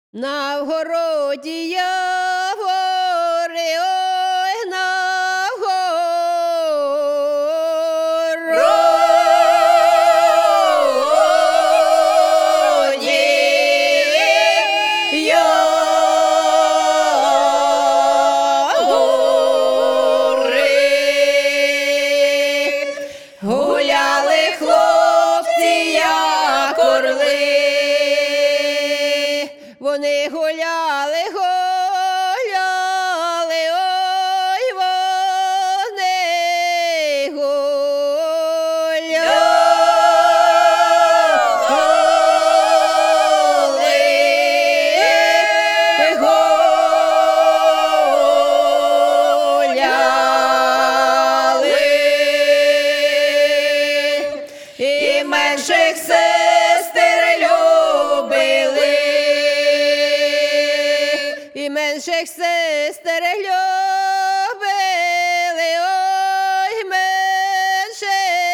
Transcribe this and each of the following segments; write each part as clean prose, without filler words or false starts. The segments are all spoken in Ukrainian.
На вгороді явори, ой, на вгороді явори. Гуляли хлопці, як орли. Вони гуляли, гуляли, ой, вони гуляли. І менших сестер любили, і менших сестер любили, ой, менших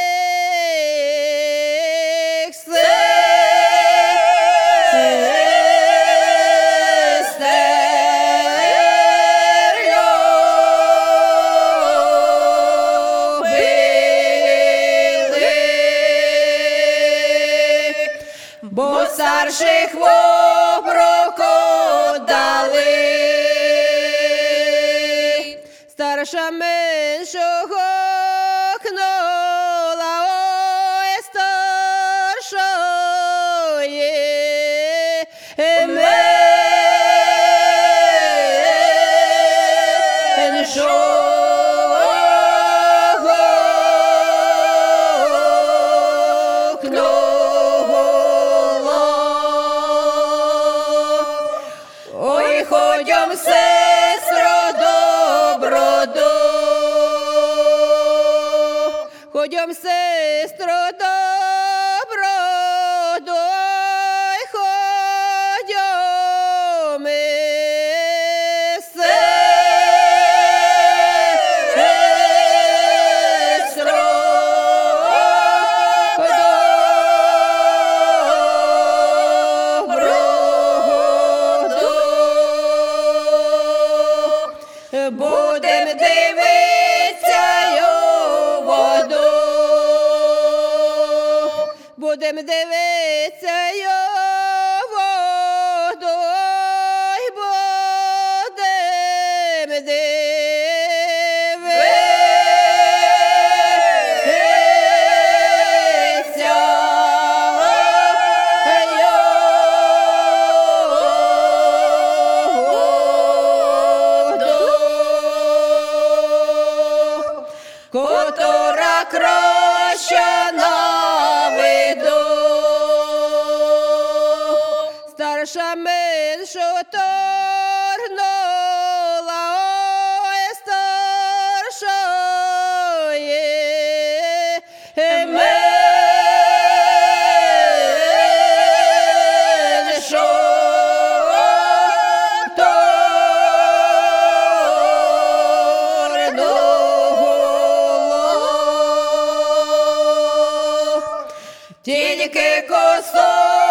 сестер любили, бо старших в обруку дали. Старша меншого кнула, ой, старшої меншого кнула. Ой, ходьом, сестро, доброду, ходьом, сестро, доброду, ой, ходьом, сестро, будем дивитися й у воду, будем дивитися й у воду, ой, будем дивитися котора краща на виду. Старша меншу торгнула, ой, старшої тільки косо